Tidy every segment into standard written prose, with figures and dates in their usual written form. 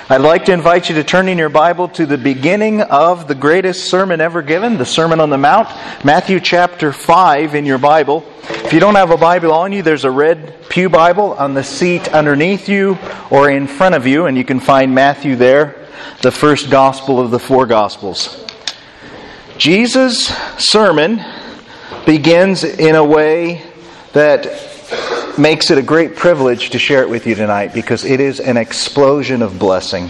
I'd like to invite you to turn in your Bible to the beginning of the greatest sermon ever given, the Sermon on the Mount, Matthew chapter 5 in your Bible. If you don't have a Bible on you, there's a red pew Bible on the seat underneath you or in front of you, and you can find Matthew there, the first gospel of the four gospels. Jesus' sermon begins in a way that makes it a great privilege to share it with you tonight, because it is an explosion of blessing.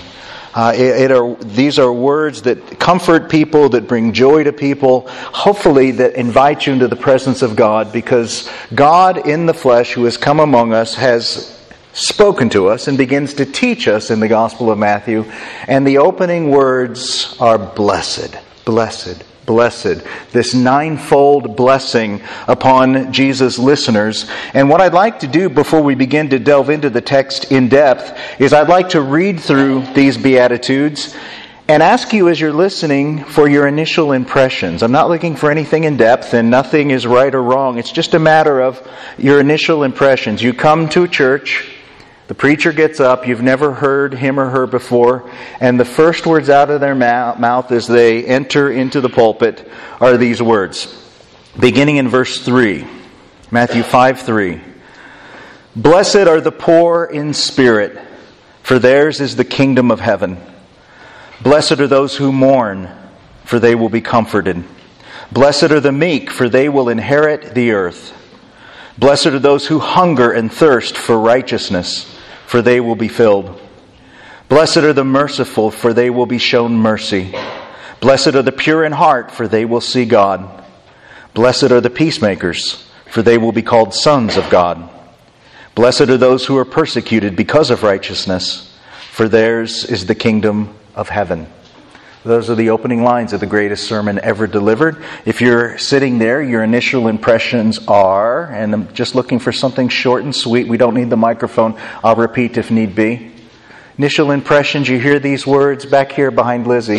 These are words that comfort people, that bring joy to people, hopefully that invite you into the presence of God, because God in the flesh who has come among us has spoken to us and begins to teach us in the Gospel of Matthew. And the opening words are blessed, blessed, blessed. This ninefold blessing upon Jesus' listeners. And what I'd like to do before we begin to delve into the text in depth is I'd like to read through these Beatitudes and ask you as you're listening for your initial impressions. I'm not looking for anything in depth, and nothing is right or wrong. It's just a matter of your initial impressions. You come to a church, the preacher gets up, you've never heard him or her before, and the first words out of their mouth as they enter into the pulpit are these words. Beginning in verse 3, Matthew 5:3. Blessed are the poor in spirit, for theirs is the kingdom of heaven. Blessed are those who mourn, for they will be comforted. Blessed are the meek, for they will inherit the earth. Blessed are those who hunger and thirst for righteousness, for they will be filled. Blessed are the merciful, for they will be shown mercy. Blessed are the pure in heart, for they will see God. Blessed are the peacemakers, for they will be called sons of God. Blessed are those who are persecuted because of righteousness, for theirs is the kingdom of heaven. Those are the opening lines of the greatest sermon ever delivered. If you're sitting there, your initial impressions are, and I'm just looking for something short and sweet. We don't need the microphone. I'll repeat if need be. Initial impressions, you hear these words back here behind Lizzie.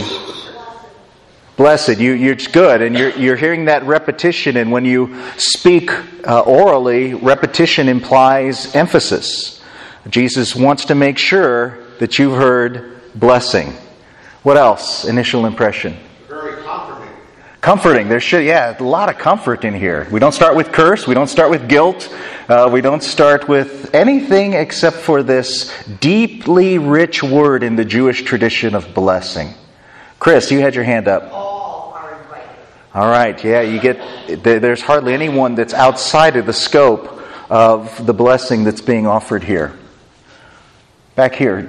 Blessed. You're good, and you're hearing that repetition, and when you speak orally, repetition implies emphasis. Jesus wants to make sure that you've heard blessing. What else? Initial impression. Very comforting. Comforting. There should, a lot of comfort in here. We don't start with curse. We don't start with guilt. We don't start with anything except for this deeply rich word in the Jewish tradition of blessing. Chris, you had your hand up. All are invited. All right. Yeah, you get. There's hardly anyone that's outside of the scope of the blessing that's being offered here. Back here.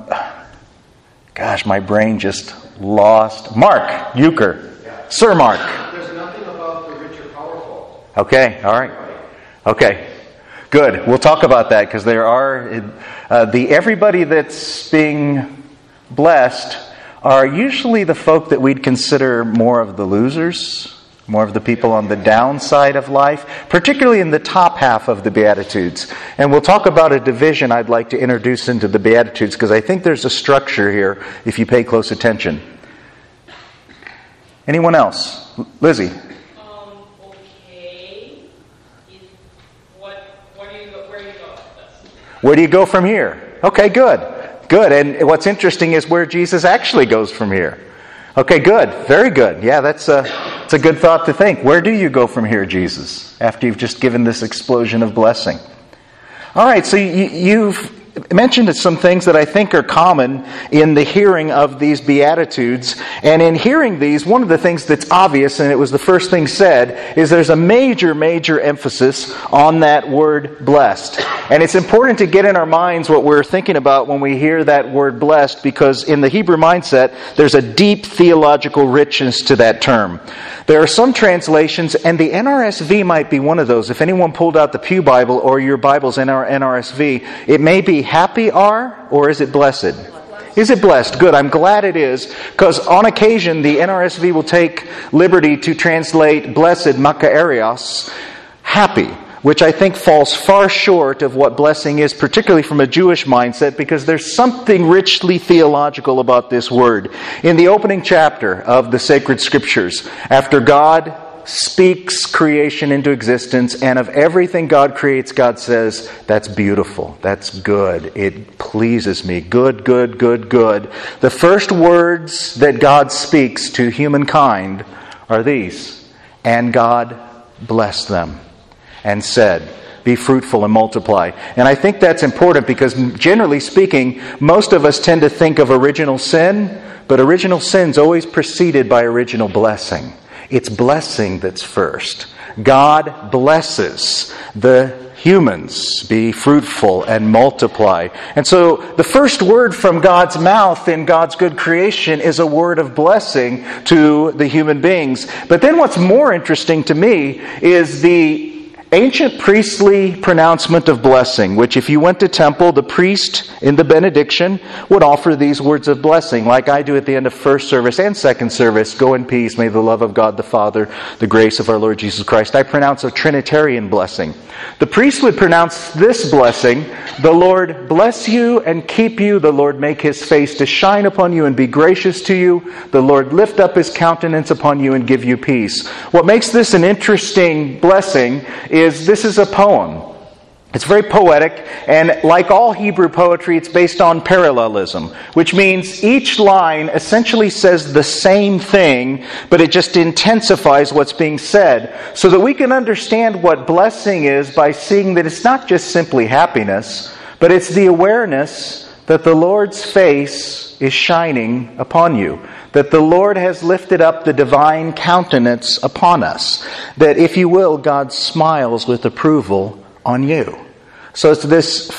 Gosh, my brain just lost. Mark Euchre. Yeah. Sir Mark. There's nothing about the rich or powerful. Okay, all right. Okay, good. We'll talk about that, because there are... everybody that's being blessed are usually the folk that we'd consider more of the losers, more of the people on the downside of life, particularly in the top half of the Beatitudes. And we'll talk about a division I'd like to introduce into the Beatitudes, because I think there's a structure here if you pay close attention. Anyone else? Lizzie? Okay. Where do you go with this? Where do you go from here? Okay, good. Good. And what's interesting is where Jesus actually goes from here. Okay, good. Very good. Yeah, it's a good thought to think. Where do you go from here, Jesus, after you've just given this explosion of blessing? All right, so you've mentioned some things that I think are common in the hearing of these Beatitudes. And in hearing these, one of the things that's obvious, and it was the first thing said, is there's a major, major emphasis on that word blessed. And it's important to get in our minds what we're thinking about when we hear that word blessed, because in the Hebrew mindset, there's a deep theological richness to that term. There are some translations, and the NRSV might be one of those. If anyone pulled out the Pew Bible or your Bible's NRSV, it may be happy are, or is it blessed? Is it blessed? Good. I'm glad it is, because on occasion the NRSV will take liberty to translate blessed, makarios, happy, which I think falls far short of what blessing is, particularly from a Jewish mindset, because there's something richly theological about this word. In the opening chapter of the sacred scriptures, after God speaks creation into existence, and of everything God creates, God says, that's beautiful, that's good, it pleases me, good, good, good, good. The first words that God speaks to humankind are these, and God blessed them and said, be fruitful and multiply. And I think that's important because generally speaking, most of us tend to think of original sin, but original sin's always preceded by original blessing. It's blessing that's first. God blesses the humans, be fruitful and multiply. And so the first word from God's mouth in God's good creation is a word of blessing to the human beings. But then what's more interesting to me is the ancient priestly pronouncement of blessing, which if you went to temple, the priest in the benediction would offer these words of blessing, like I do at the end of first service and second service. Go in peace, may the love of God the Father, the grace of our Lord Jesus Christ. I pronounce a Trinitarian blessing. The priest would pronounce this blessing, the Lord bless you and keep you, the Lord make His face to shine upon you and be gracious to you, the Lord lift up His countenance upon you and give you peace. What makes this an interesting blessing is this is a poem. It's very poetic, and like all Hebrew poetry, it's based on parallelism, which means each line essentially says the same thing, but it just intensifies what's being said, so that we can understand what blessing is by seeing that it's not just simply happiness, but it's the awareness that the Lord's face is shining upon you, that the Lord has lifted up the divine countenance upon us, that, if you will, God smiles with approval on you. So it's this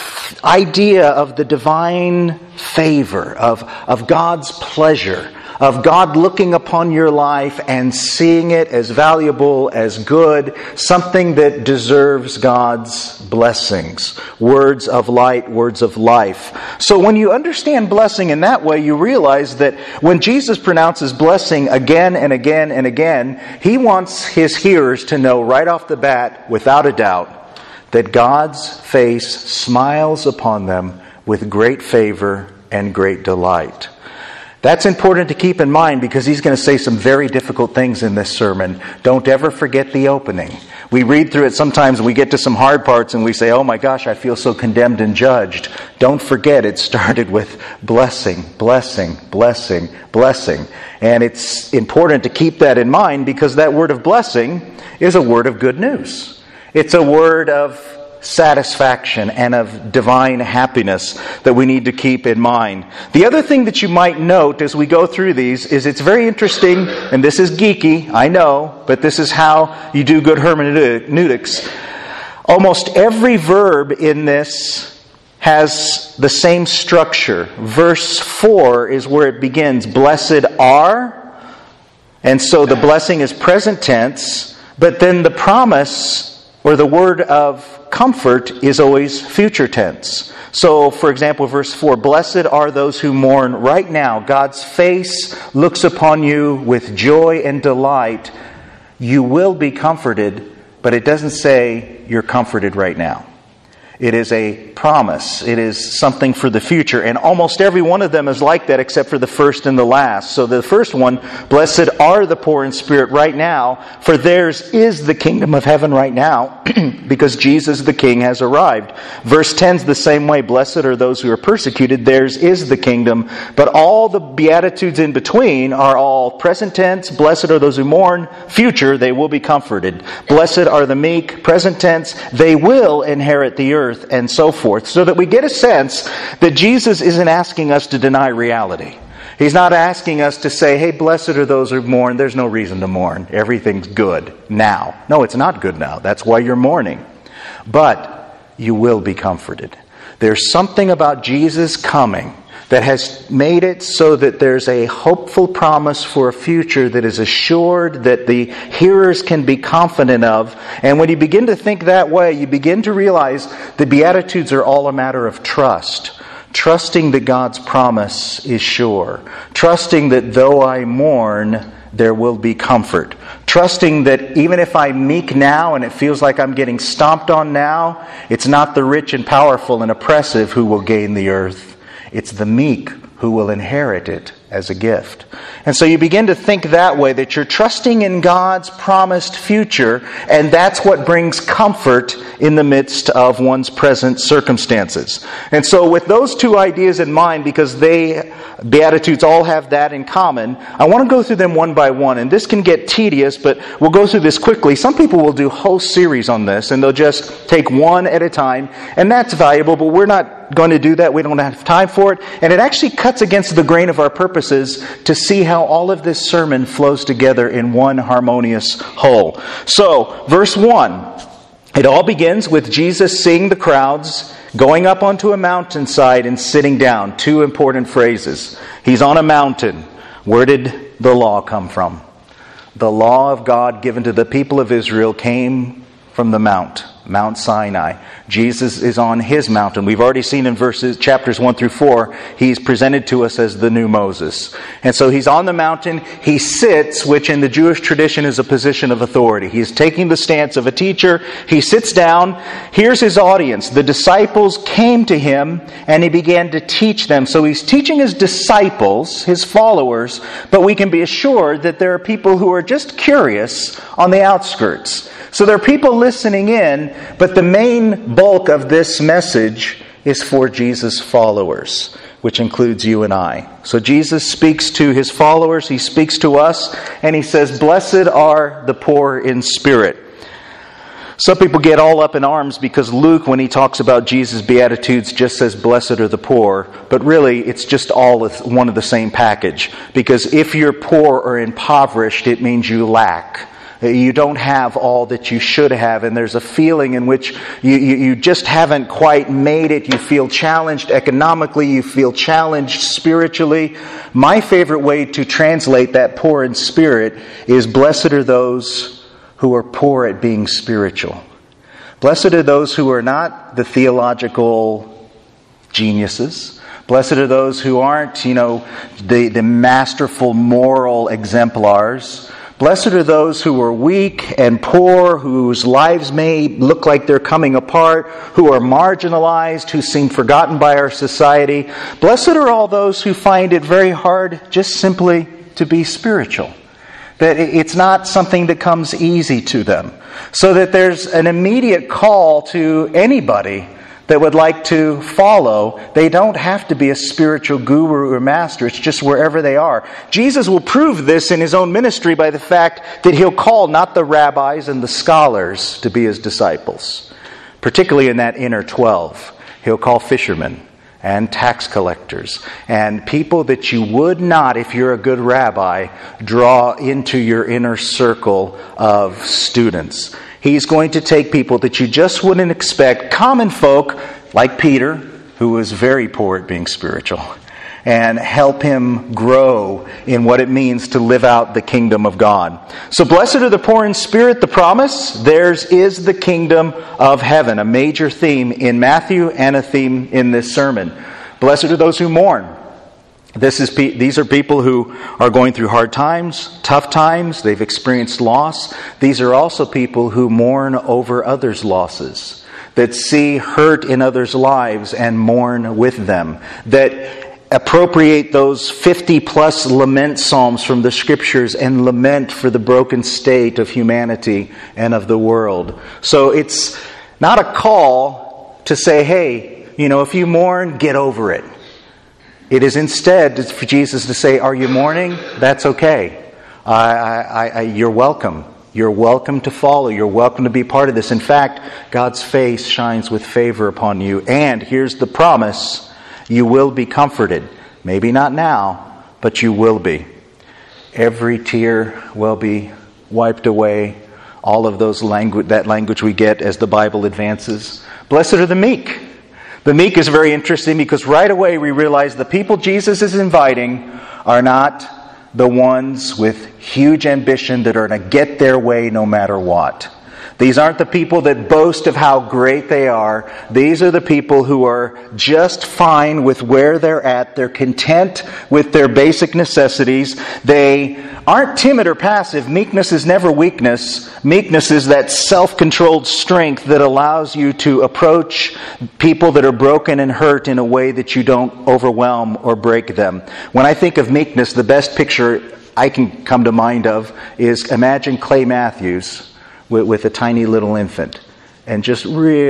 idea of the divine favor, of God's pleasure, of God looking upon your life and seeing it as valuable, as good, something that deserves God's blessings, words of light, words of life. So when you understand blessing in that way, you realize that when Jesus pronounces blessing again and again and again, He wants His hearers to know right off the bat, without a doubt, that God's face smiles upon them with great favor and great delight. That's important to keep in mind because He's going to say some very difficult things in this sermon. Don't ever forget the opening. We read through it sometimes and we get to some hard parts and we say, oh my gosh, I feel so condemned and judged. Don't forget it started with blessing, blessing, blessing, blessing. And it's important to keep that in mind because that word of blessing is a word of good news. It's a word of satisfaction and of divine happiness that we need to keep in mind. The other thing that you might note as we go through these is it's very interesting, and this is geeky, I know, but this is how you do good hermeneutics. Almost every verb in this has the same structure. Verse 4 is where it begins. Blessed are, and so the blessing is present tense, but then the promise or the word of comfort is always future tense. So, for example, verse 4, blessed are those who mourn right now. God's face looks upon you with joy and delight. You will be comforted, but it doesn't say you're comforted right now. It is a promise. It is something for the future. And almost every one of them is like that except for the first and the last. So the first one, blessed are the poor in spirit right now, for theirs is the kingdom of heaven right now, because Jesus the King has arrived. Verse 10 is the same way. Blessed are those who are persecuted. Theirs is the kingdom. But all the Beatitudes in between are all present tense. Blessed are those who mourn. Future, they will be comforted. Blessed are the meek. Present tense, they will inherit the earth. And so forth, so that we get a sense that Jesus isn't asking us to deny reality. He's not asking us to say, hey, blessed are those who mourn. There's no reason to mourn. Everything's good now. No, it's not good now. That's why you're mourning. But you will be comforted. There's something about Jesus coming that has made it so that there's a hopeful promise for a future that is assured, that the hearers can be confident of. And when you begin to think that way, you begin to realize the Beatitudes are all a matter of trust. Trusting that God's promise is sure. Trusting that though I mourn, there will be comfort. Trusting that even if I'm meek now and it feels like I'm getting stomped on now, it's not the rich and powerful and oppressive who will gain the earth. It's the meek who will inherit it as a gift. And so you begin to think that way, that you're trusting in God's promised future, and that's what brings comfort in the midst of one's present circumstances. And so with those two ideas in mind, because Beatitudes all have that in common, I want to go through them one by one. And this can get tedious, but we'll go through this quickly. Some people will do whole series on this, and they'll just take one at a time, and that's valuable, but we're not going to do that. We don't have time for it. And it actually cuts against the grain of our purposes to see how all of this sermon flows together in one harmonious whole. So, verse 1. It all begins with Jesus seeing the crowds, going up onto a mountainside and sitting down. Two important phrases. He's on a mountain. Where did the law come from? The law of God given to the people of Israel came from the Mount Sinai. Jesus is on His mountain. We've already seen in chapters 1 through 4, He's presented to us as the new Moses. And so He's on the mountain. He sits, which in the Jewish tradition is a position of authority. He's taking the stance of a teacher. He sits down. Here's His audience. The disciples came to Him and He began to teach them. So He's teaching His disciples, His followers, but we can be assured that there are people who are just curious on the outskirts. So there are people listening in, but the main bulk of this message is for Jesus' followers, which includes you and I. So Jesus speaks to His followers, He speaks to us, and He says, "Blessed are the poor in spirit." Some people get all up in arms because Luke, when he talks about Jesus' Beatitudes, just says, "Blessed are the poor." But really, it's just all one of the same package. Because if you're poor or impoverished, it means you lack. You don't have all that you should have, and there's a feeling in which you just haven't quite made it. You feel challenged economically, you feel challenged spiritually. My favorite way to translate that poor in spirit is, blessed are those who are poor at being spiritual. Blessed are those who are not the theological geniuses. Blessed are those who aren't, the masterful moral exemplars. Blessed are those who are weak and poor, whose lives may look like they're coming apart, who are marginalized, who seem forgotten by our society. Blessed are all those who find it very hard just simply to be spiritual. That it's not something that comes easy to them. So that there's an immediate call to anybody that would like to follow. They don't have to be a spiritual guru or master. It's just wherever they are. Jesus will prove this in His own ministry by the fact that He'll call not the rabbis and the scholars to be His disciples. Particularly in that inner 12. He'll call fishermen and tax collectors and people that you would not, if you're a good rabbi, draw into your inner circle of students. He's going to take people that you just wouldn't expect, common folk like Peter, who was very poor at being spiritual, and help him grow in what it means to live out the kingdom of God. So blessed are the poor in spirit, the promise. Theirs is the kingdom of heaven, a major theme in Matthew and a theme in this sermon. Blessed are those who mourn. These are people who are going through hard times, tough times. They've experienced loss. These are also people who mourn over others' losses, that see hurt in others' lives and mourn with them, that appropriate those 50-plus lament psalms from the Scriptures and lament for the broken state of humanity and of the world. So it's not a call to say, hey, if you mourn, get over it. It is instead for Jesus to say, are you mourning? That's okay. You're welcome. You're welcome to follow. You're welcome to be part of this. In fact, God's face shines with favor upon you. And here's the promise. You will be comforted. Maybe not now, but you will be. Every tear will be wiped away. All of that language we get as the Bible advances. Blessed are the meek. The meek is very interesting because right away we realize the people Jesus is inviting are not the ones with huge ambition that are going to get their way no matter what. These aren't the people that boast of how great they are. These are the people who are just fine with where they're at. They're content with their basic necessities. They aren't timid or passive. Meekness is never weakness. Meekness is that self-controlled strength that allows you to approach people that are broken and hurt in a way that you don't overwhelm or break them. When I think of meekness, the best picture I can come to mind of is imagine Clay Matthews with a tiny little infant, and just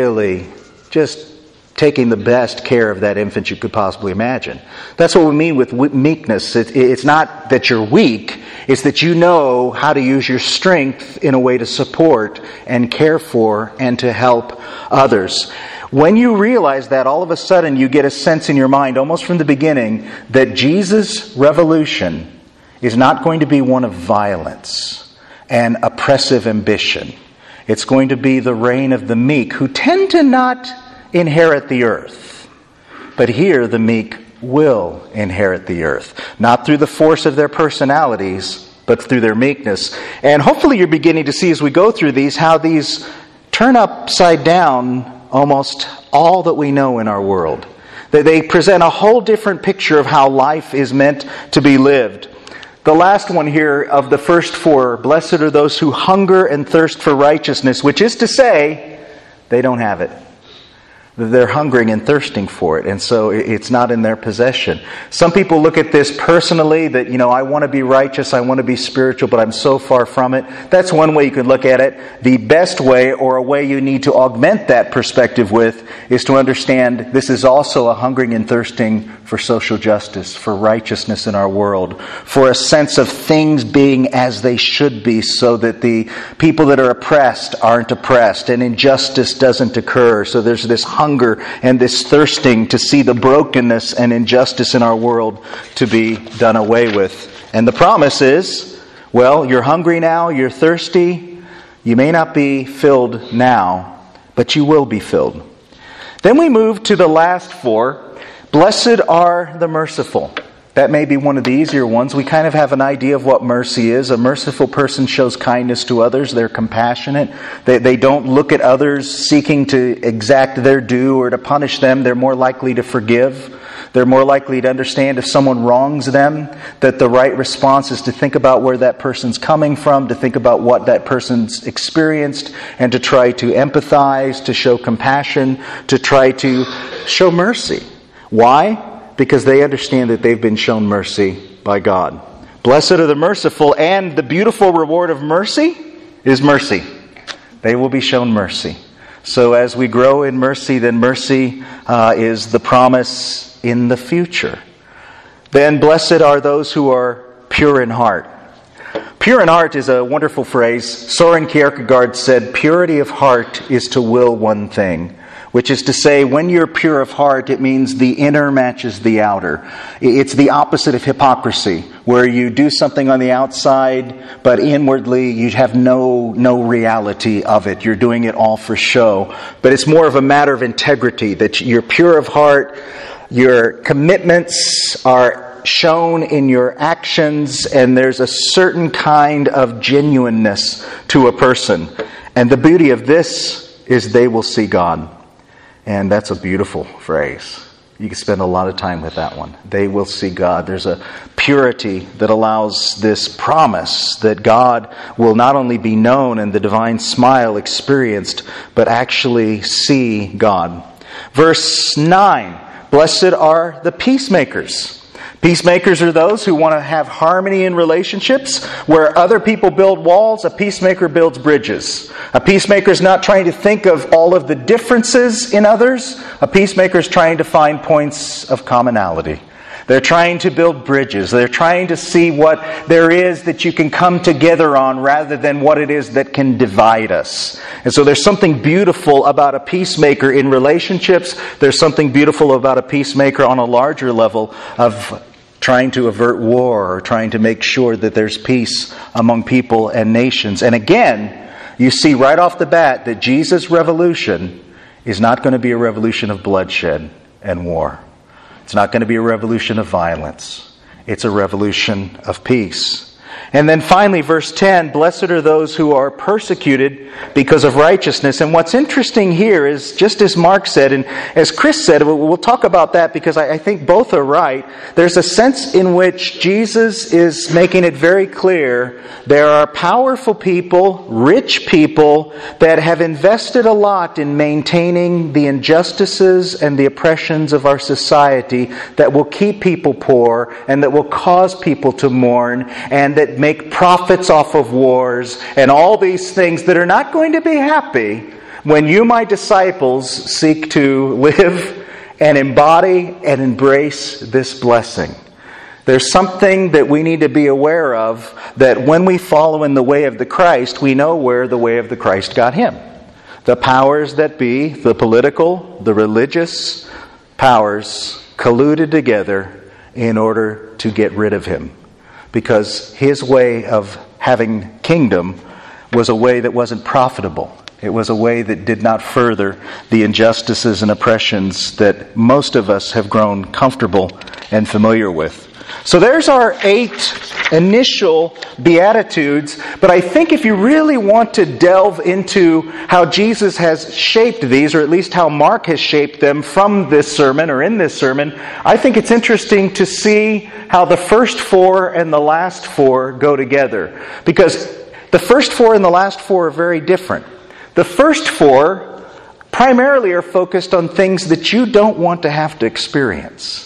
taking the best care of that infant you could possibly imagine. That's what we mean with meekness. It's not that you're weak, it's that you know how to use your strength in a way to support and care for and to help others. When you realize that, all of a sudden you get a sense in your mind, almost from the beginning, that Jesus' revolution is not going to be one of violence and oppressive ambition. It's going to be the reign of the meek, who tend to not inherit the earth. But here the meek will inherit the earth. Not through the force of their personalities, but through their meekness. And hopefully you're beginning to see as we go through these, how these turn upside down almost all that we know in our world. They present a whole different picture of how life is meant to be lived. The last one here of the first four, blessed are those who hunger and thirst for righteousness, which is to say, they don't have it. They're hungering and thirsting for it, and so it's not in their possession. Some people look at this personally, that, I want to be righteous, I want to be spiritual, but I'm so far from it. That's one way you can look at it. The best way, or a way you need to augment that perspective with, is to understand this is also a hungering and thirsting for social justice, for righteousness in our world, for a sense of things being as they should be, so that the people that are oppressed aren't oppressed, and injustice doesn't occur. So there's this hunger and this thirsting to see the brokenness and injustice in our world to be done away with. And the promise is, well, you're hungry now, you're thirsty, you may not be filled now, but you will be filled. Then we move to the last four. Blessed are the merciful. That may be one of the easier ones. We kind of have an idea of what mercy is. A merciful person shows kindness to others. They're compassionate. They don't look at others seeking to exact their due or to punish them. They're more likely to forgive. They're more likely to understand if someone wrongs them, that the right response is to think about where that person's coming from, to think about what that person's experienced, and to try to empathize, to show compassion, to try to show mercy. Why? Because they understand that they've been shown mercy by God. Blessed are the merciful, and the beautiful reward of mercy is mercy. They will be shown mercy. So as we grow in mercy, then mercy is the promise in the future. Then blessed are those who are pure in heart. Pure in heart is a wonderful phrase. Soren Kierkegaard said, purity of heart is to will one thing. Which is to say, when you're pure of heart, it means the inner matches the outer. It's the opposite of hypocrisy, where you do something on the outside, but inwardly you have no reality of it. You're doing it all for show. But it's more of a matter of integrity, that you're pure of heart, your commitments are shown in your actions, and there's a certain kind of genuineness to a person. And the beauty of this is they will see God. And that's a beautiful phrase. You can spend a lot of time with that one. They will see God. There's a purity that allows this promise that God will not only be known and the divine smile experienced, but actually see God. Verse 9, blessed are the peacemakers. Peacemakers are those who want to have harmony in relationships. Where other people build walls, a peacemaker builds bridges. A peacemaker is not trying to think of all of the differences in others. A peacemaker is trying to find points of commonality. They're trying to build bridges. They're trying to see what there is that you can come together on rather than what it is that can divide us. And so there's something beautiful about a peacemaker in relationships. There's something beautiful about a peacemaker on a larger level of trying to avert war or trying to make sure that there's peace among people and nations. And again, you see right off the bat that Jesus' revolution is not going to be a revolution of bloodshed and war. It's not going to be a revolution of violence. It's a revolution of peace. And then finally, verse 10, blessed are those who are persecuted because of righteousness. And what's interesting here is, just as Mark said, and as Chris said, we'll talk about that because I think both are right. There's a sense in which Jesus is making it very clear there are powerful people, rich people, that have invested a lot in maintaining the injustices and the oppressions of our society that will keep people poor and that will cause people to mourn and that make profits off of wars and all these things that are not going to be happy when you, my disciples, seek to live and embody and embrace this blessing. There's something that we need to be aware of, that when we follow in the way of the Christ, we know where the way of the Christ got him. The powers that be, the political, the religious powers, colluded together in order to get rid of him. Because his way of having kingdom was a way that wasn't profitable. It was a way that did not further the injustices and oppressions that most of us have grown comfortable and familiar with. So there's our 8 initial Beatitudes, but I think if you really want to delve into how Jesus has shaped these, or at least how Mark has shaped them from this sermon or in this sermon, I think it's interesting to see how the first 4 and the last 4 go together. Because the first 4 and the last 4 are very different. The first 4 primarily are focused on things that you don't want to have to experience.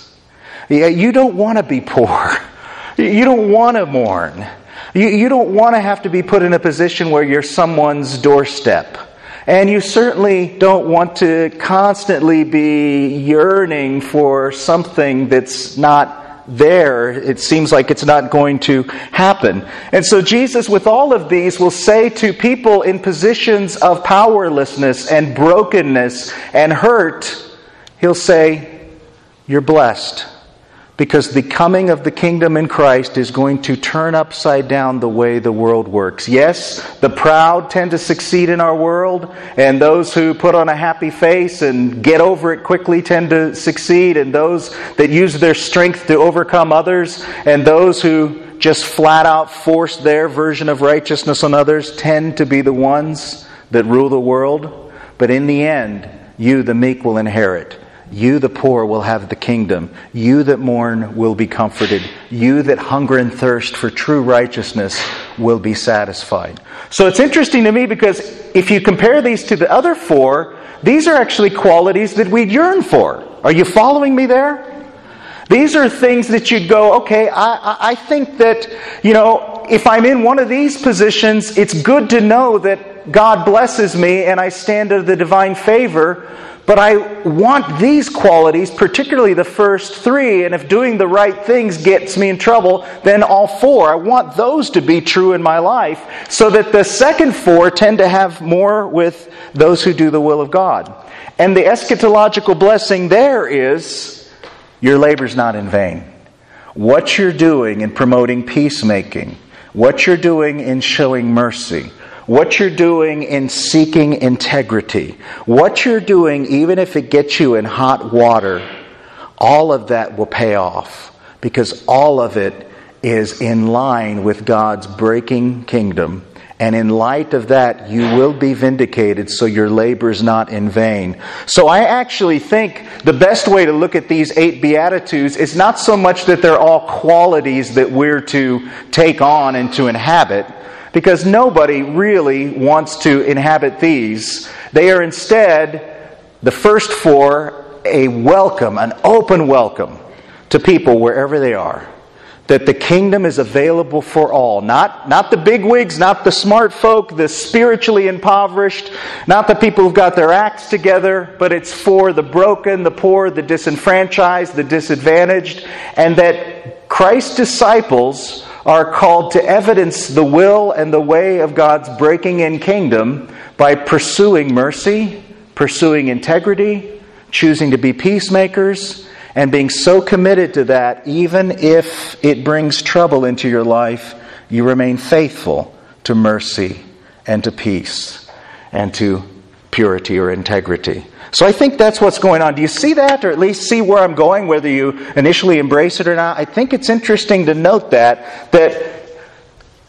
You don't want to be poor. You don't want to mourn. You don't want to have to be put in a position where you're someone's doorstep. And you certainly don't want to constantly be yearning for something that's not there. It seems like it's not going to happen. And so Jesus, with all of these, will say to people in positions of powerlessness and brokenness and hurt, He'll say, you're blessed. Because the coming of the kingdom in Christ is going to turn upside down the way the world works. Yes, the proud tend to succeed in our world, and those who put on a happy face and get over it quickly tend to succeed, and those that use their strength to overcome others, and those who just flat out force their version of righteousness on others tend to be the ones that rule the world. But in the end, you, the meek, will inherit. You, the poor, will have the kingdom. You that mourn will be comforted. You that hunger and thirst for true righteousness will be satisfied. So it's interesting to me because if you compare these to the other 4, these are actually qualities that we'd yearn for. Are you following me there? These are things that you'd go, okay, I think that, if I'm in one of these positions, it's good to know that God blesses me and I stand under the divine favor. But I want these qualities, particularly the first 3, and if doing the right things gets me in trouble, then all 4. I want those to be true in my life, so that the second 4 tend to have more with those who do the will of God. And the eschatological blessing there is, your labor's not in vain. What you're doing in promoting peacemaking, what you're doing in showing mercy, what you're doing in seeking integrity, what you're doing even if it gets you in hot water, all of that will pay off, because all of it is in line with God's breaking kingdom. And in light of that, you will be vindicated, so your labor is not in vain. So I actually think the best way to look at these 8 Beatitudes is not so much that they're all qualities that we're to take on and to inhabit, because nobody really wants to inhabit these. They are instead, the first 4, a welcome, an open welcome to people wherever they are. That the kingdom is available for all. Not the bigwigs, not the smart folk, the spiritually impoverished, not the people who've got their acts together, but it's for the broken, the poor, the disenfranchised, the disadvantaged, and that Christ's disciples are called to evidence the will and the way of God's breaking in kingdom by pursuing mercy, pursuing integrity, choosing to be peacemakers, and being so committed to that, even if it brings trouble into your life, you remain faithful to mercy and to peace and to purity or integrity. So I think that's what's going on. Do you see that, or at least see where I'm going, whether you initially embrace it or not? I think it's interesting to note that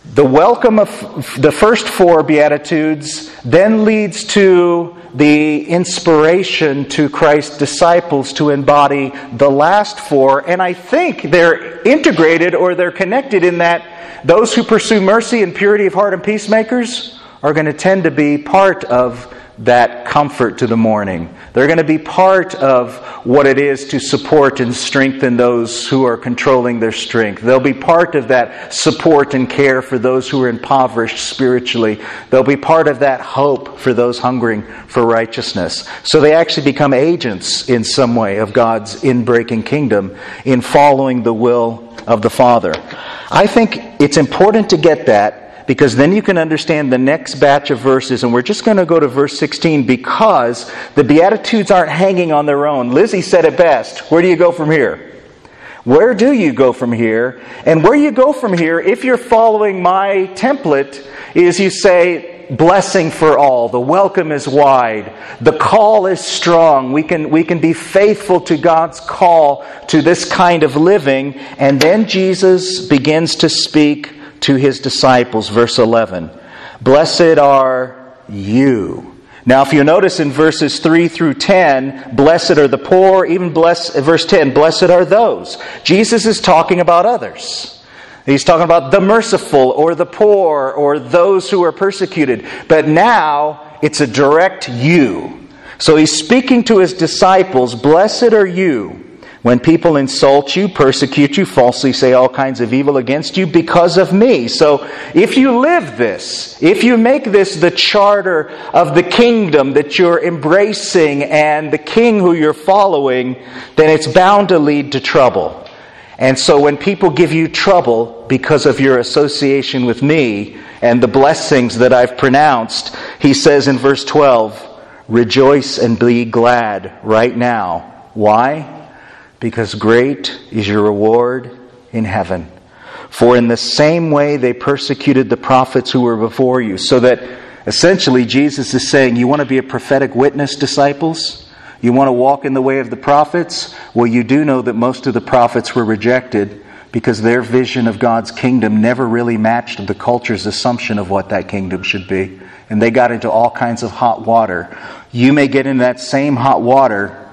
The welcome of the first four Beatitudes then leads to the inspiration to Christ's disciples to embody the last four. And I think they're integrated or they're connected in that those who pursue mercy and purity of heart and peacemakers are going to tend to be part of that comfort to the mourning. They're going to be part of what it is to support and strengthen those who are controlling their strength. They'll be part of that support and care for those who are impoverished spiritually. They'll be part of that hope for those hungering for righteousness. So they actually become agents in some way of God's inbreaking kingdom in following the will of the Father. I think it's important to get that, because then you can understand the next batch of verses. And we're just going to go to verse 16 because the Beatitudes aren't hanging on their own. Lizzie said it best. Where do you go from here? Where do you go from here? And where you go from here, if you're following my template, is you say, blessing for all. The welcome is wide. The call is strong. We can be faithful to God's call to this kind of living. And then Jesus begins to speak to His disciples, verse 11. Blessed are you. Now, if you notice in verses 3 through 10, blessed are the poor, even verse 10, blessed are those. Jesus is talking about others. He's talking about the merciful or the poor or those who are persecuted. But now, it's a direct you. So He's speaking to His disciples, blessed are you when people insult you, persecute you, falsely say all kinds of evil against you because of me. So if you live this, if you make this the charter of the kingdom that you're embracing and the king who you're following, then it's bound to lead to trouble. And so when people give you trouble because of your association with me and the blessings that I've pronounced, He says in verse 12, rejoice and be glad right now. Why? Because great is your reward in heaven. For in the same way they persecuted the prophets who were before you. So that essentially Jesus is saying, you want to be a prophetic witness, disciples? You want to walk in the way of the prophets? Well, you do know that most of the prophets were rejected because their vision of God's kingdom never really matched the culture's assumption of what that kingdom should be. And they got into all kinds of hot water. You may get into that same hot water.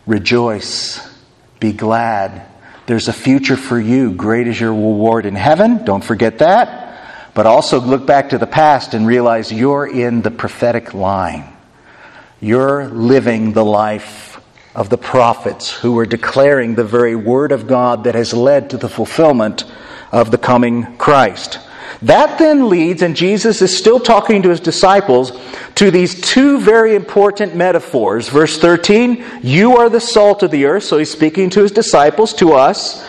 Rejoice. Be glad. There's a future for you. Great is your reward in heaven. Don't forget that. But also look back to the past and realize you're in the prophetic line. You're living the life of the prophets who were declaring the very word of God that has led to the fulfillment of the coming Christ. That then leads, and Jesus is still talking to His disciples, to these two very important metaphors. Verse 13, you are the salt of the earth. So He's speaking to His disciples, to us.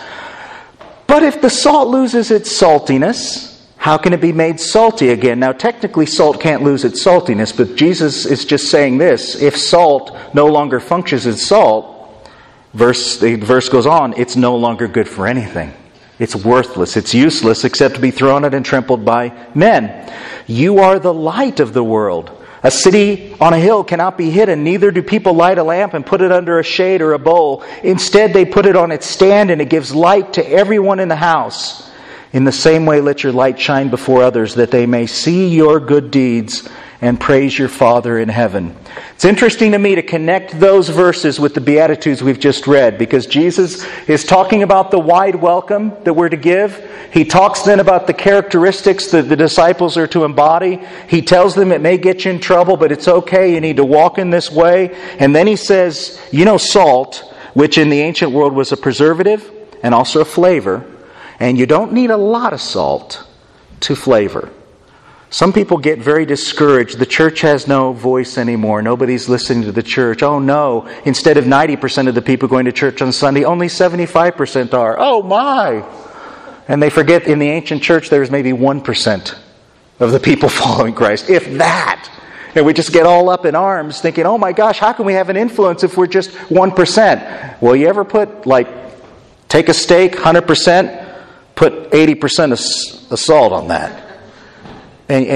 But if the salt loses its saltiness, how can it be made salty again? Now, technically, salt can't lose its saltiness, but Jesus is just saying this. If salt no longer functions as salt, the verse goes on, it's no longer good for anything. It's worthless. It's useless except to be thrown out and trampled by men. You are the light of the world. A city on a hill cannot be hidden. Neither do people light a lamp and put it under a shade or a bowl. Instead, they put it on its stand and it gives light to everyone in the house. In the same way, let your light shine before others that they may see your good deeds and praise your Father in heaven. It's interesting to me to connect those verses with the Beatitudes we've just read, because Jesus is talking about the wide welcome that we're to give. He talks then about the characteristics that the disciples are to embody. He tells them it may get you in trouble, but it's okay. You need to walk in this way. And then He says, you know, salt, which in the ancient world was a preservative and also a flavor, and you don't need a lot of salt to flavor. Some people get very discouraged. The church has no voice anymore. Nobody's listening to the church. Oh no, instead of 90% of the people going to church on Sunday, only 75% are. Oh my! And they forget in the ancient church there was maybe 1% of the people following Christ, if that. And we just get all up in arms thinking, oh my gosh, how can we have an influence if we're just 1%? Well, you ever take a steak, 100%, put 80% of salt on that. And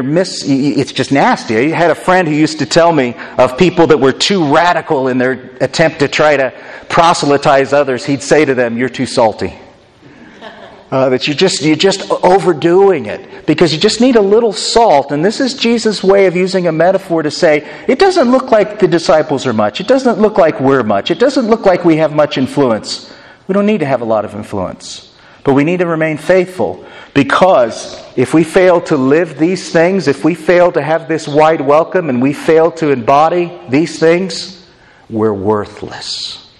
it's just nasty. I had a friend who used to tell me of people that were too radical in their attempt to try to proselytize others. He'd say to them, you're too salty. That you're just overdoing it because you just need a little salt. And this is Jesus' way of using a metaphor to say, it doesn't look like the disciples are much. It doesn't look like we're much. It doesn't look like we have much influence. We don't need to have a lot of influence. But we need to remain faithful, because if we fail to live these things, if we fail to have this wide welcome and we fail to embody these things, we're worthless.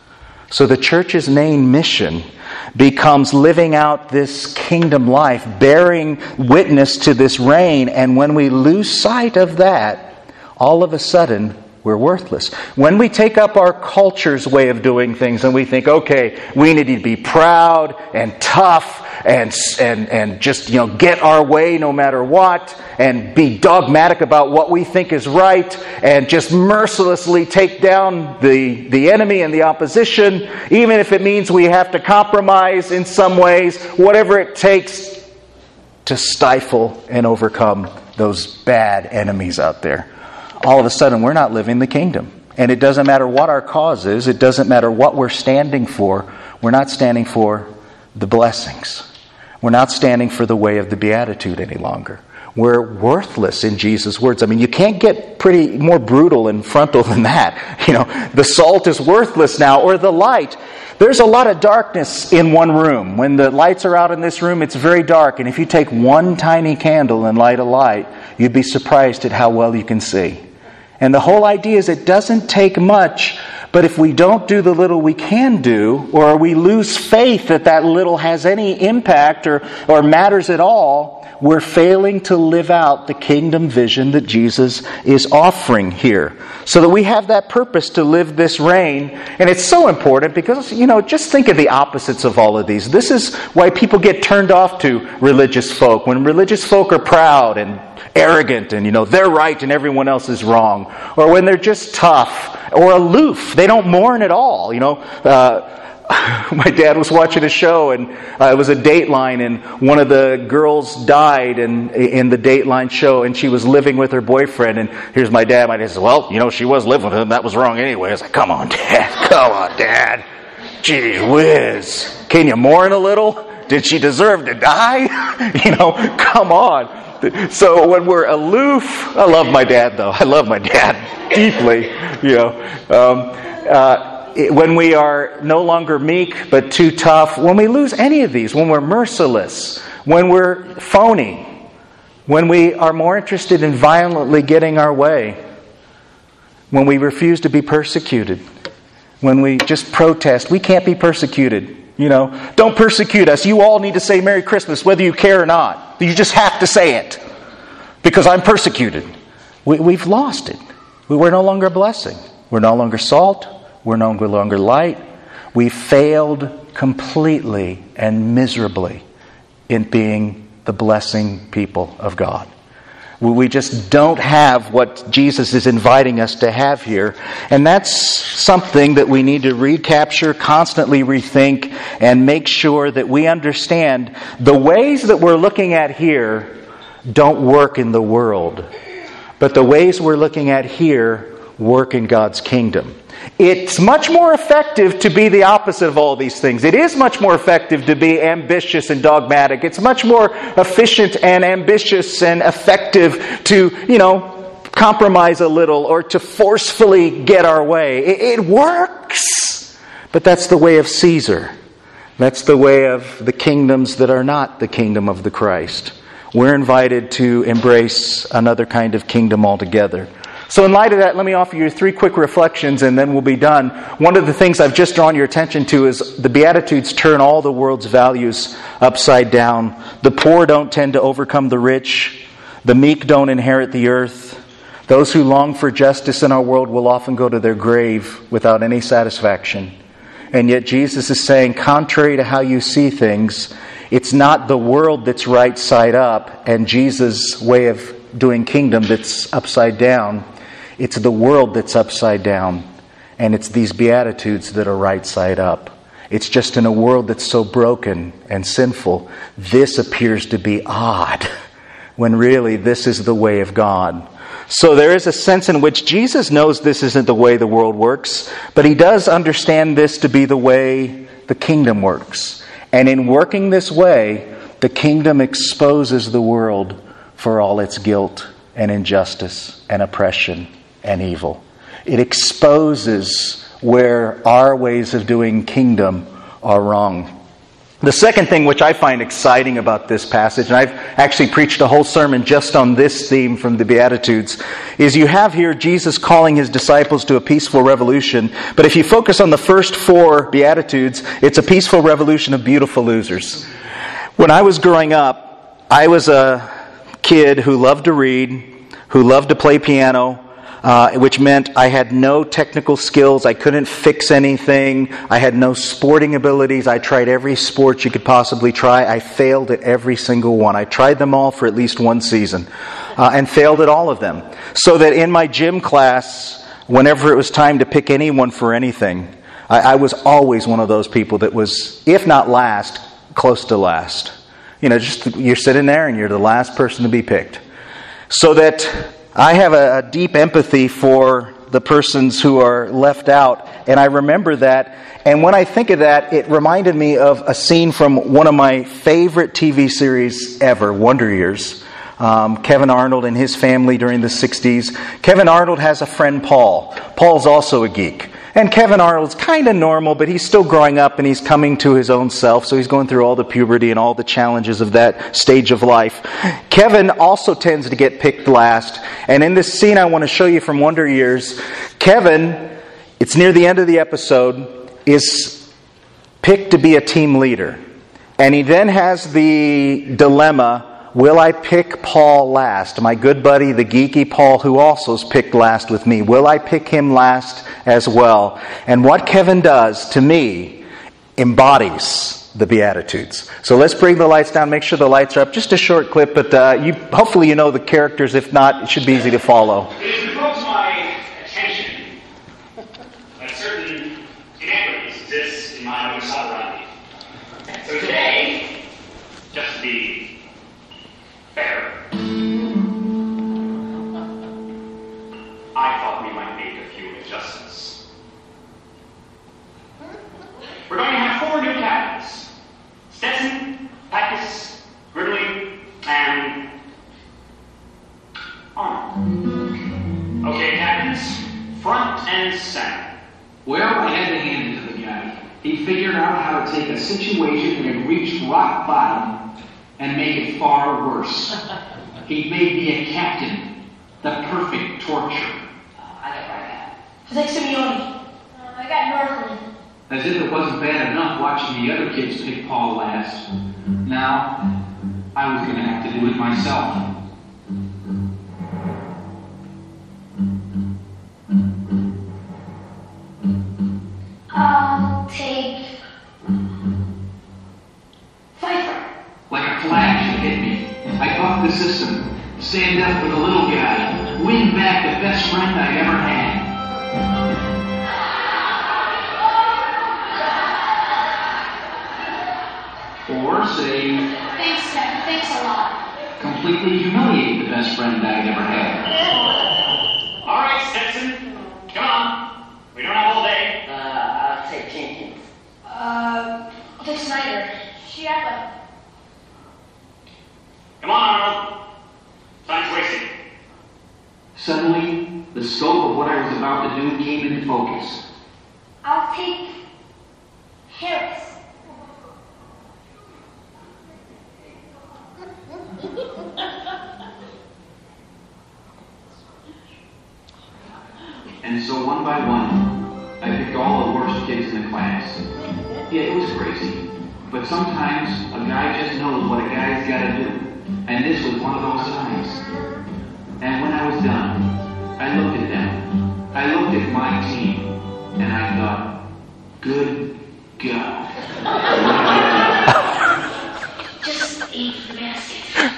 So the church's main mission becomes living out this kingdom life, bearing witness to this reign. And when we lose sight of that, all of a sudden, we're worthless. When we take up our culture's way of doing things and we think, okay, we need to be proud and tough and just, get our way no matter what, and be dogmatic about what we think is right, and just mercilessly take down the enemy and the opposition, even if it means we have to compromise in some ways, whatever it takes to stifle and overcome those bad enemies out there. All of a sudden, we're not living the kingdom. And it doesn't matter what our cause is. It doesn't matter what we're standing for. We're not standing for the blessings. We're not standing for the way of the Beatitude any longer. We're worthless in Jesus' words. I mean, you can't get pretty more brutal and frontal than that. The salt is worthless now, or the light. There's a lot of darkness in one room. When the lights are out in this room, it's very dark. And if you take one tiny candle and light a light, you'd be surprised at how well you can see. And the whole idea is it doesn't take much, but if we don't do the little we can do, or we lose faith that that little has any impact or matters at all, we're failing to live out the kingdom vision that Jesus is offering here. So that we have that purpose to live this reign. And it's so important because, just think of the opposites of all of these. This is why people get turned off to religious folk. When religious folk are proud and arrogant and, they're right and everyone else is wrong. Or when they're just tough or aloof. They don't mourn at all, My dad was watching a show, and it was a Dateline, and one of the girls died in the Dateline show, and she was living with her boyfriend. And here's my dad. My dad says, well, she was living with him. That was wrong anyway. I was like, come on, Dad. Gee whiz. Can you mourn a little? Did she deserve to die? Come on. So when we're aloof, I love my dad, though. I love my dad deeply, when we are no longer meek but too tough, when we lose any of these, when we're merciless, when we're phony, when we are more interested in violently getting our way, when we refuse to be persecuted, when we just protest, we can't be persecuted. Don't persecute us. You all need to say Merry Christmas whether you care or not. You just have to say it because I'm persecuted. We've lost it. We're no longer a blessing. We're no longer salt. We're no longer light. We failed completely and miserably in being the blessing people of God. We just don't have what Jesus is inviting us to have here. And that's something that we need to recapture, constantly rethink, and make sure that we understand the ways that we're looking at here don't work in the world. But the ways we're looking at here work in God's kingdom. It's much more effective to be the opposite of all these things. It is much more effective to be ambitious and dogmatic. It's much more efficient and ambitious and effective to, compromise a little or to forcefully get our way. It works. But that's the way of Caesar. That's the way of the kingdoms that are not the kingdom of the Christ. We're invited to embrace another kind of kingdom altogether. So in light of that, let me offer you 3 quick reflections and then we'll be done. One of the things I've just drawn your attention to is the Beatitudes turn all the world's values upside down. The poor don't tend to overcome the rich. The meek don't inherit the earth. Those who long for justice in our world will often go to their grave without any satisfaction. And yet Jesus is saying, contrary to how you see things, it's not the world that's right side up and Jesus' way of doing kingdom that's upside down. It's the world that's upside down, and it's these Beatitudes that are right side up. It's just in a world that's so broken and sinful, this appears to be odd, when really this is the way of God. So there is a sense in which Jesus knows this isn't the way the world works, but He does understand this to be the way the kingdom works. And in working this way, the kingdom exposes the world for all its guilt and injustice and oppression and evil. It exposes where our ways of doing kingdom are wrong. The second thing which I find exciting about this passage, and I've actually preached a whole sermon just on this theme from the Beatitudes, is you have here Jesus calling his disciples to a peaceful revolution. But if you focus on the first 4 Beatitudes, it's a peaceful revolution of beautiful losers. When I was growing up, I was a kid who loved to read, who loved to play piano, which meant I had no technical skills. I couldn't fix anything. I had no sporting abilities. I tried every sport you could possibly try. I failed at every single one. I tried them all for at least one season and failed at all of them. So that in my gym class, whenever it was time to pick anyone for anything, I was always one of those people that was, if not last, close to last. You know, just you're sitting there and you're the last person to be picked. So that I have a deep empathy for the persons who are left out, and I remember that. And when I think of that, it reminded me of a scene from one of my favorite TV series ever, Wonder Years. Kevin Arnold and his family during the 60s. Kevin Arnold has a friend, Paul. Paul's also a geek. And Kevin Arnold's kind of normal, but he's still growing up and he's coming to his own self, so he's going through all the puberty and all the challenges of that stage of life. Kevin also tends to get picked last, and in this scene I want to show you from Wonder Years, Kevin, it's near the end of the episode, is picked to be a team leader. And he then has the dilemma, will I pick Paul last? My good buddy, the geeky Paul, who also is picked last with me. Will I pick him last as well? And what Kevin does, to me, embodies the Beatitudes. So let's bring the lights down. Make sure the lights are up. Just a short clip, but hopefully you know the characters. If not, it should be easy to follow. It draws my attention that certain inequities exist in my own sovereignty. So today, just to be fair, I thought we might make a few adjustments. We're going to have 4 new captains: Stetson, Packus, Gridley, and Arnold. Okay, captains, front and center. Well, I had to hand it to the guy. He figured out how to take a situation that had reached rock bottom and make it far worse. He made me a captain, the perfect torture. I got Brad. I think Simeone. I got Northland. As if it wasn't bad enough watching the other kids pick Paul last. Now, I was going to have to do it myself. I'll take Pfeiffer. Like a flash, it hit me. I bucked the system, stand up for the little guy, win back the best friend I ever had. Or say, Thanks, Dad. Thanks a lot. completely humiliate the best friend I'd ever had. All right, Stetson, come on. We don't have all day. I'll take Jenkins. I'll take Snyder. She had like... Come on, Arnold. Time's wasting. Suddenly, the scope of what I was about to do came into focus. I'll take Harris. And so one by one, I picked all the worst kids in the class. Yeah, it was crazy. But sometimes a guy just knows what a guy's got to do. And this was one of those times. And when I was done, I looked at them. I looked at my team. And I thought, good God. Just eat the basket.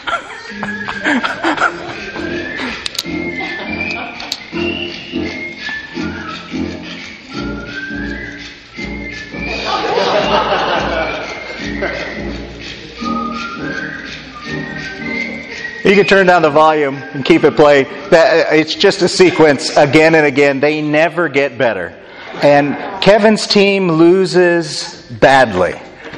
You can turn down the volume and keep it playing. It's just a sequence again and again. They never get better. And Kevin's team loses badly.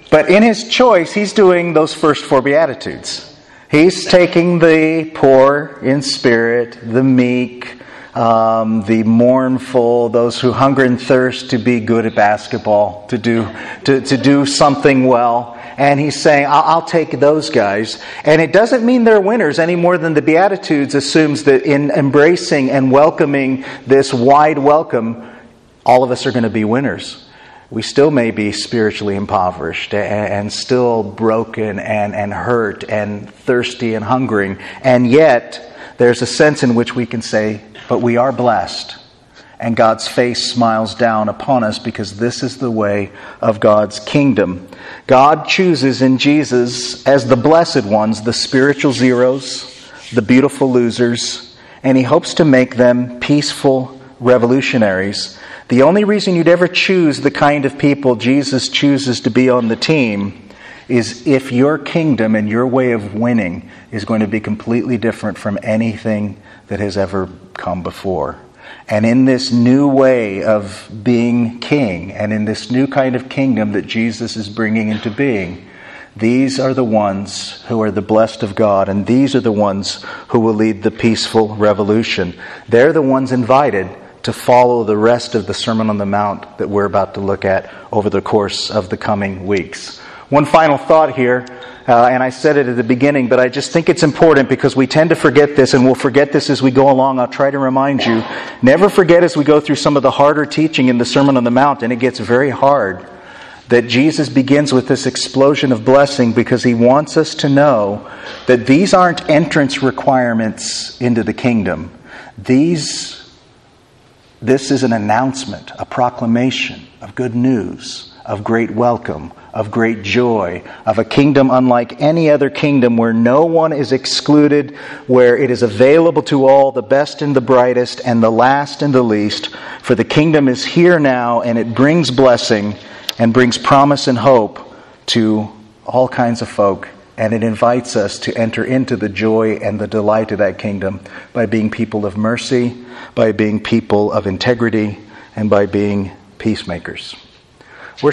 But in his choice, he's doing those first 4 Beatitudes. He's taking the poor in spirit, the meek, the mournful, those who hunger and thirst to be good at basketball, to do something well. And he's saying, I'll take those guys. And it doesn't mean they're winners any more than the Beatitudes assumes that in embracing and welcoming this wide welcome, all of us are going to be winners. We still may be spiritually impoverished and still broken and hurt and thirsty and hungering. And yet, there's a sense in which we can say, but we are blessed. And God's face smiles down upon us because this is the way of God's kingdom. God chooses in Jesus as the blessed ones, the spiritual zeros, the beautiful losers, and He hopes to make them peaceful revolutionaries. The only reason you'd ever choose the kind of people Jesus chooses to be on the team is if your kingdom and your way of winning is going to be completely different from anything that has ever come before. And in this new way of being king, and in this new kind of kingdom that Jesus is bringing into being, these are the ones who are the blessed of God, and these are the ones who will lead the peaceful revolution. They're the ones invited to follow the rest of the Sermon on the Mount that we're about to look at over the course of the coming weeks. One final thought here, and I said it at the beginning, but I just think it's important because we tend to forget this, and we'll forget this as we go along. I'll try to remind you. Never forget as we go through some of the harder teaching in the Sermon on the Mount, and it gets very hard, that Jesus begins with this explosion of blessing because He wants us to know that these aren't entrance requirements into the kingdom. This is an announcement, a proclamation of good news, of great welcome, of great joy, of a kingdom unlike any other kingdom where no one is excluded, where it is available to all, the best and the brightest, and the last and the least. For the kingdom is here now, and it brings blessing and brings promise and hope to all kinds of folk. And it invites us to enter into the joy and the delight of that kingdom by being people of mercy, by being people of integrity, and by being peacemakers.